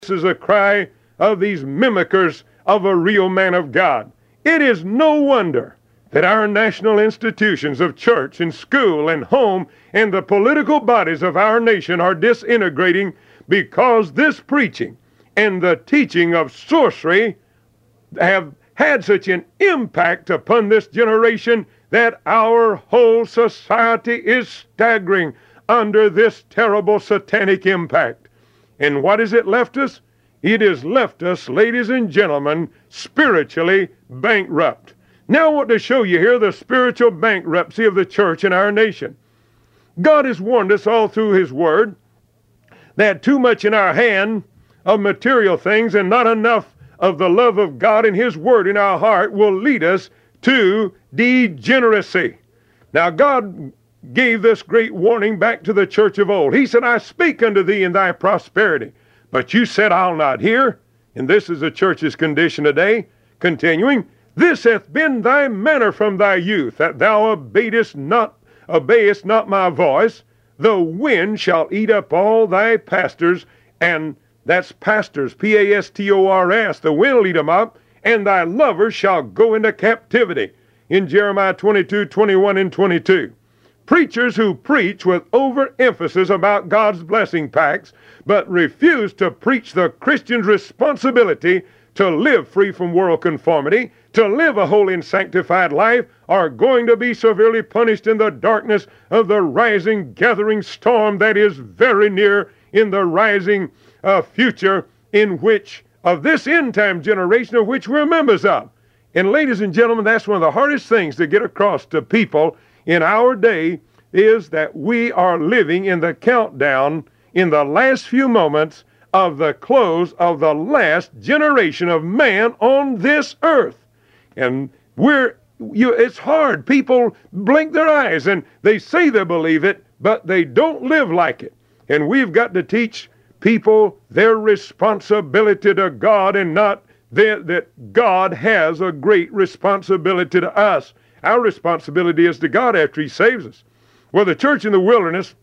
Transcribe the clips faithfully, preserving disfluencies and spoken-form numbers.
This is a cry of these mimickers of a real man of God. It is no wonder that our national institutions of church and school and home and the political bodies of our nation are disintegrating, because this preaching and the teaching of sorcery have had such an impact upon this generation that our whole society is staggering under this terrible satanic impact. And what has it left us? It has left us, ladies and gentlemen, spiritually bankrupt. Now I want to show you here the spiritual bankruptcy of the church in our nation. God has warned us all through His Word that too much in our hand of material things and not enough of the love of God and His Word in our heart will lead us to degeneracy. Now God gave this great warning back to the church of old. He said, I speak unto thee in thy prosperity, but you said, I'll not hear. And this is the church's condition today. Continuing, this hath been thy manner from thy youth, that thou obeyest not, obeyest not my voice. The wind shall eat up all thy pastors, and that's pastors, P A S T O R S. The wind will eat them up, and thy lovers shall go into captivity. In Jeremiah twenty-two, twenty-one and twenty-two. Preachers who preach with overemphasis about God's blessing packs, but refuse to preach the Christian's responsibility to live free from world conformity, to live a holy and sanctified life, are going to be severely punished in the darkness of the rising, gathering storm that is very near in the rising uh, future in which, of this end-time generation of which we're members of. And ladies and gentlemen, that's one of the hardest things to get across to people in our day, is that we are living in the countdown, in the last few moments of the close of the last generation of man on this earth. And we're, you, it's hard. People blink their eyes and they say they believe it, but they don't live like it. And we've got to teach people their responsibility to God, and not that, that God has a great responsibility to us. Our responsibility is to God after He saves us. Well, the church in the wilderness,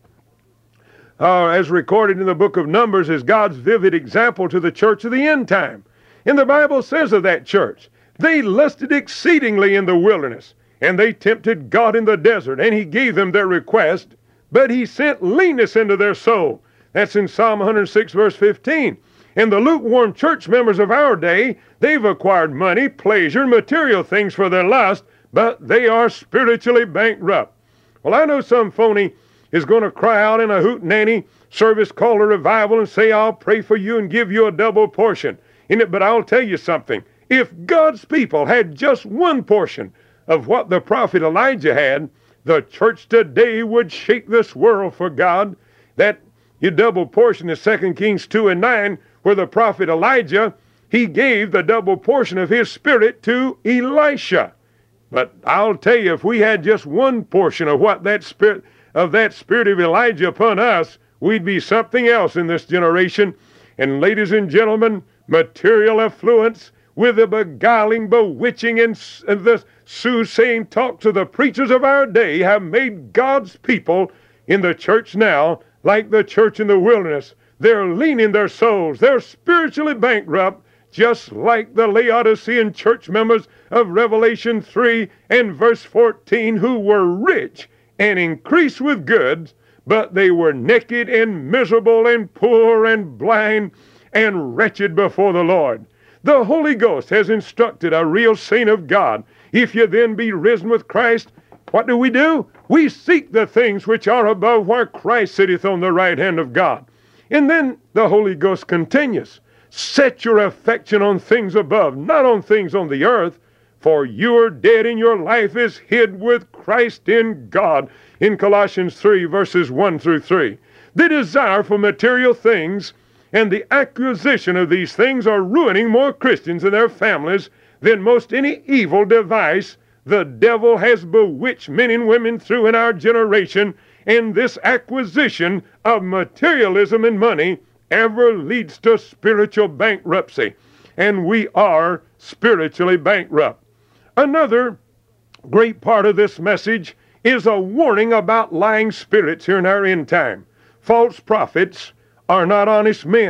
uh, as recorded in the book of Numbers, is God's vivid example to the church of the end time. And the Bible says of that church, they lusted exceedingly in the wilderness, and they tempted God in the desert, and He gave them their request, but He sent leanness into their soul. That's in Psalm one oh six, verse fifteen. And the lukewarm church members of our day, they've acquired money, pleasure, and material things for their lust, but they are spiritually bankrupt. Well, I know some phony is going to cry out in a hootenanny service called a revival and say, I'll pray for you and give you a double portion in it. But I'll tell you something. If God's people had just one portion of what the prophet Elijah had, the church today would shake this world for God. That you double portion is Second Kings two and nine, where the prophet Elijah, he gave the double portion of his spirit to Elisha. But I'll tell you, if we had just one portion of what that spirit of that spirit of Elijah upon us, we'd be something else in this generation. And ladies and gentlemen, material affluence with the beguiling, bewitching, and, and the soothsaying talks of the preachers of our day have made God's people in the church now like the church in the wilderness. They're lean in their souls. They're spiritually bankrupt, just like the Laodicean church members of Revelation three and verse fourteen, who were rich and increased with goods, but they were naked and miserable and poor and blind and wretched before the Lord. The Holy Ghost has instructed a real saint of God, if you then be risen with Christ, what do we do? We seek the things which are above, where Christ sitteth on the right hand of God. And then the Holy Ghost continues, set your affection on things above, not on things on the earth, for you are dead and your life is hid with Christ in God. In Colossians three, verses one through three. The desire for material things and the acquisition of these things are ruining more Christians and their families than most any evil device the devil has bewitched men and women through in our generation. And this acquisition of materialism and money ever leads to spiritual bankruptcy. And we are spiritually bankrupt. Another great part of this message is a warning about lying spirits here in our end time. False prophets are not honest men.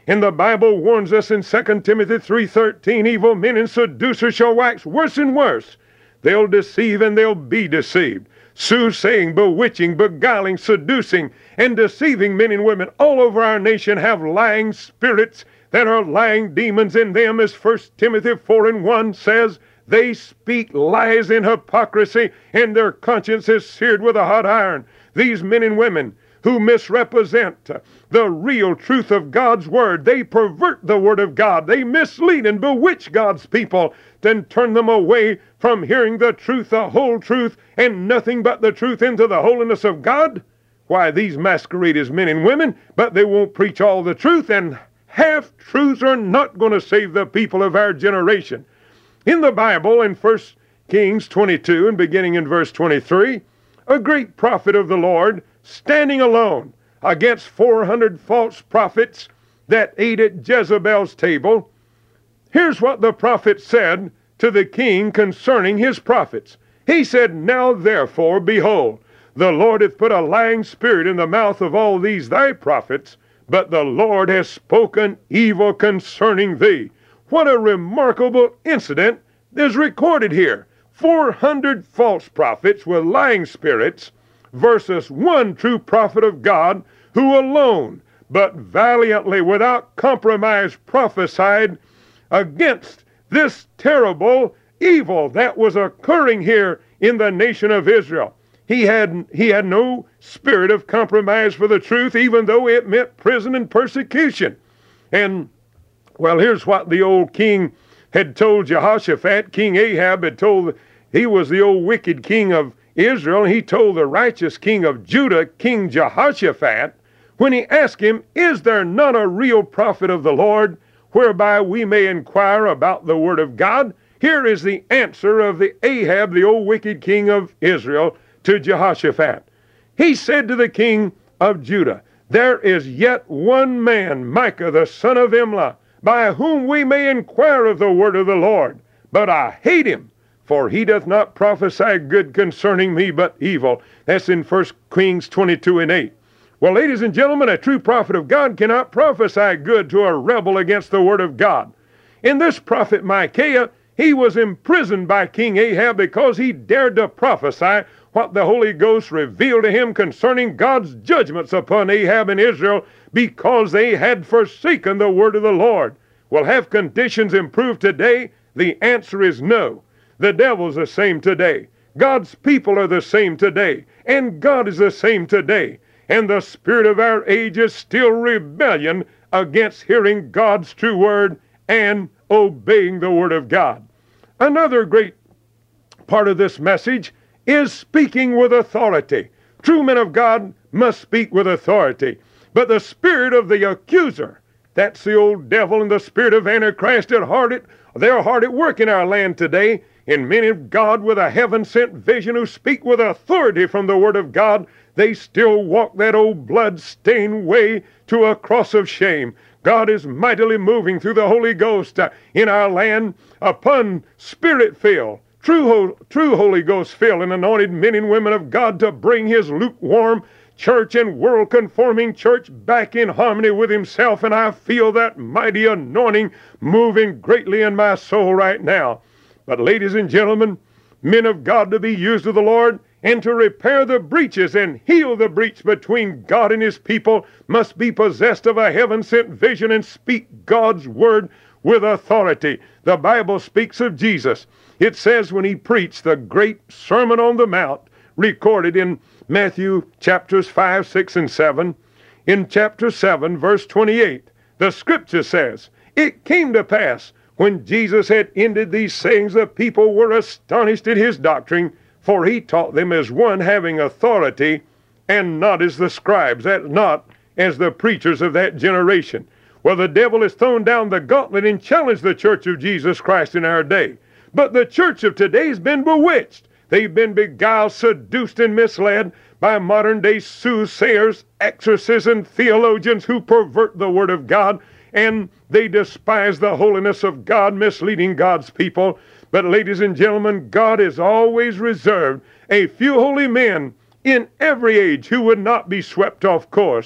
And the Bible warns us in Second Timothy three thirteen, evil men and seducers shall wax worse and worse. They'll deceive and they'll be deceived. Soothsaying, bewitching, beguiling, seducing, and deceiving men and women all over our nation have lying spirits that are lying demons in them, as First Timothy four and one says. They speak lies in hypocrisy, and their conscience is seared with a hot iron. These men and women who misrepresent the real truth of God's Word, they pervert the Word of God. They mislead and bewitch God's people, then turn them away from hearing the truth, the whole truth, and nothing but the truth into the holiness of God. Why, these masquerade as men and women, but they won't preach all the truth, and half-truths are not going to save the people of our generation. In the Bible, in First Kings twenty-two, and beginning in verse twenty-three, a great prophet of the Lord, standing alone against four hundred false prophets that ate at Jezebel's table, here's what the prophet said to the king concerning his prophets. He said, Now therefore, behold, the Lord hath put a lying spirit in the mouth of all these thy prophets, but the Lord has spoken evil concerning thee. What a remarkable incident is recorded here. four hundred false prophets with lying spirits versus one true prophet of God who alone, but valiantly, without compromise, prophesied against this terrible evil that was occurring here in the nation of Israel. He had, he had no spirit of compromise for the truth, even though it meant prison and persecution. And well, here's what the old king had told Jehoshaphat. King Ahab had told, he was the old wicked king of Israel. He told the righteous king of Judah, King Jehoshaphat, when he asked him, Is there not a real prophet of the Lord, whereby we may inquire about the word of God? Here is the answer of the Ahab, the old wicked king of Israel, to Jehoshaphat. He said to the king of Judah, There is yet one man, Micah the son of Imlah, by whom we may inquire of the word of the Lord. But I hate him, for he doth not prophesy good concerning me, but evil. That's in First Kings twenty-two and eight. Well, ladies and gentlemen, a true prophet of God cannot prophesy good to a rebel against the word of God. In this prophet Micaiah, he was imprisoned by King Ahab because he dared to prophesy what the Holy Ghost revealed to him concerning God's judgments upon Ahab and Israel, because they had forsaken the word of the Lord. Well, have conditions improved today? The answer is no. The devil's the same today. God's people are the same today. And God is the same today. And the spirit of our age is still rebellion against hearing God's true word and obeying the word of God. Another great part of this message is speaking with authority. True men of God must speak with authority. But the spirit of the accuser, that's the old devil, and the spirit of Antichrist at heart, they're hard at work in our land today. And men of God with a heaven-sent vision who speak with authority from the word of God, they still walk that old blood-stained way to a cross of shame. God is mightily moving through the Holy Ghost uh, in our land upon spirit-filled, true, true Holy Ghost-filled and anointed men and women of God to bring his lukewarm church and world-conforming church back in harmony with himself. And I feel that mighty anointing moving greatly in my soul right now. But ladies and gentlemen, men of God to be used of the Lord and to repair the breaches and heal the breach between God and his people must be possessed of a heaven-sent vision and speak God's word with authority. The Bible speaks of Jesus. It says when he preached the great Sermon on the Mount, recorded in Matthew chapters five, six, and seven, in chapter seven, verse twenty-eight, the scripture says, It came to pass, when Jesus had ended these sayings, the people were astonished at his doctrine, for he taught them as one having authority, and not as the scribes, that not as the preachers of that generation. Well, the devil has thrown down the gauntlet and challenged the church of Jesus Christ in our day. But the church of today has been bewitched. They've been beguiled, seduced, and misled by modern-day soothsayers, exorcists, and theologians who pervert the word of God, and they despise the holiness of God, misleading God's people. But ladies and gentlemen, God has always reserved a few holy men in every age who would not be swept off course.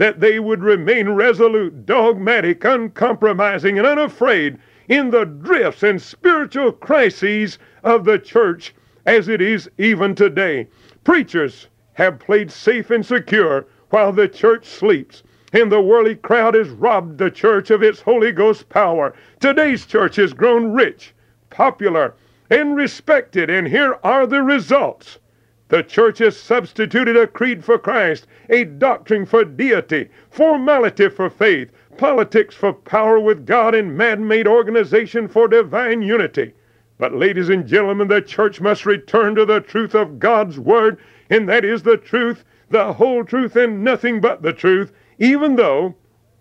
that they would remain resolute, dogmatic, uncompromising, and unafraid in the drifts and spiritual crises of the church as it is even today. Preachers have played safe and secure while the church sleeps, and the worldly crowd has robbed the church of its Holy Ghost power. Today's church has grown rich, popular, and respected, and here are the results. The church has substituted a creed for Christ, a doctrine for deity, formality for faith, politics for power with God, and man-made organization for divine unity. But ladies and gentlemen, the church must return to the truth of God's Word, and that is the truth, the whole truth, and nothing but the truth, even though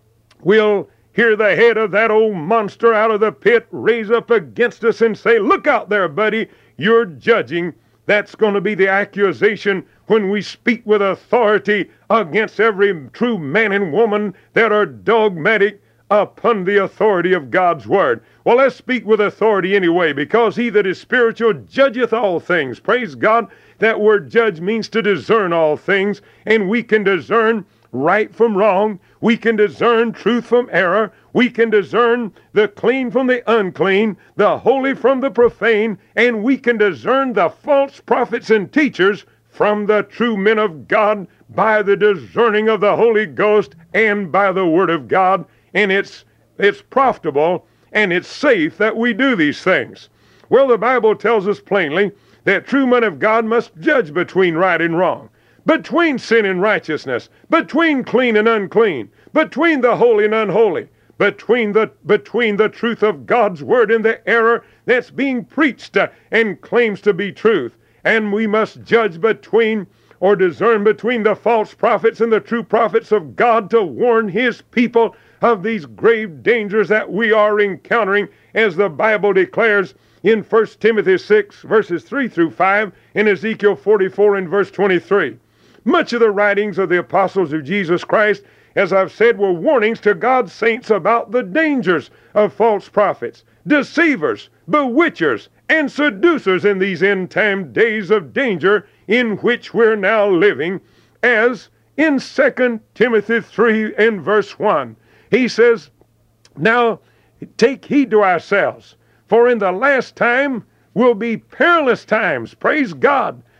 we'll hear the head of that old monster out of the pit raise up against us and say, "Look out there, buddy, you're judging." That's going to be the accusation when we speak with authority against every true man and woman that are dogmatic upon the authority of God's Word. Well, let's speak with authority anyway, because he that is spiritual judgeth all things. Praise God. That word judge means to discern all things, and we can discern right from wrong. We can discern truth from error. We can discern the clean from the unclean, the holy from the profane, and we can discern the false prophets and teachers from the true men of God by the discerning of the Holy Ghost and by the Word of God. And it's it's profitable and it's safe that we do these things. Well, the Bible tells us plainly that true men of God must judge between right and wrong, between sin and righteousness, between clean and unclean, between the holy and unholy, between the between the truth of God's Word and the error that's being preached uh, and claims to be truth. And we must judge between or discern between the false prophets and the true prophets of God to warn His people of these grave dangers that we are encountering, as the Bible declares in First Timothy six, verses three through five, and Ezekiel forty-four and verse twenty-three. Much of the writings of the apostles of Jesus Christ, as I've said, were warnings to God's saints about the dangers of false prophets, deceivers, bewitchers, and seducers in these end-time days of danger in which we're now living, as in Second Timothy three and verse one. He says, "Now take heed to ourselves, for in the last time will be perilous times." Praise God.